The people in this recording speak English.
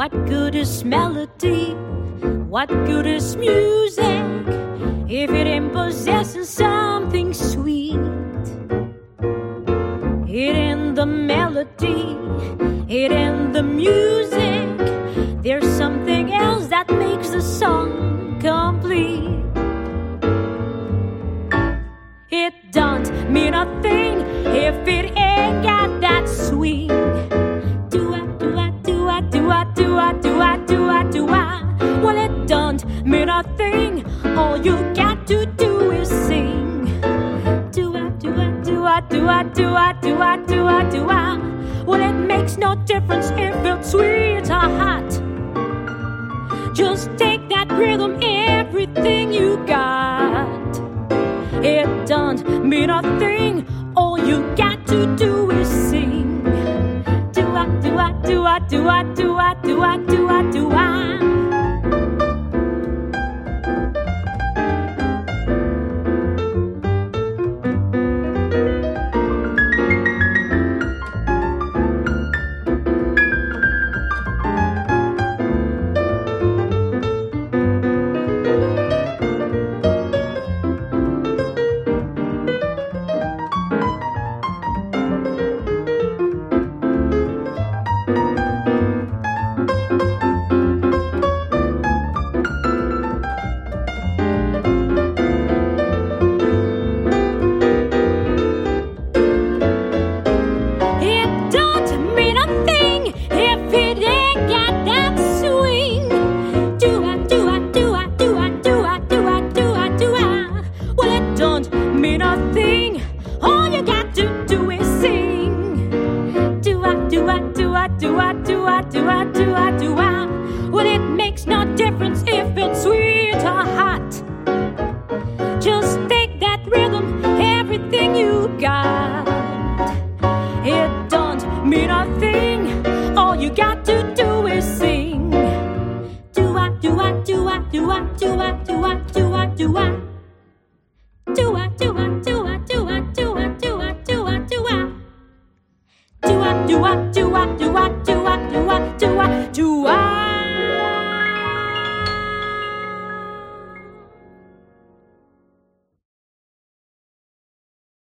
What good is melody? What good is music if it ain't possessing something sweet? It ain't the melody, it ain't the music. There's something else that makes the song complete. It don't mean a thing if it ain't got that swing. Well, it don't mean a thing. All you got to do is sing. Well, it makes no difference if it's sweet or hot. Just take that rhythm, everything you got. It don't mean a thing. All you got to do is sing. Well, it makes no difference if it's sweet or hot. Just take that rhythm, everything you got. It don't mean a thing. All you got to do is sing. Do-a, do-a, do-a, do-a, do-a, do-a, do-a, do-a. Do-a, do-a, do-a, do-a, do-a, do-a, do-a, do-a. Do-a, do-a, do-a, do-a, do-a, do-a, do-a, do-a.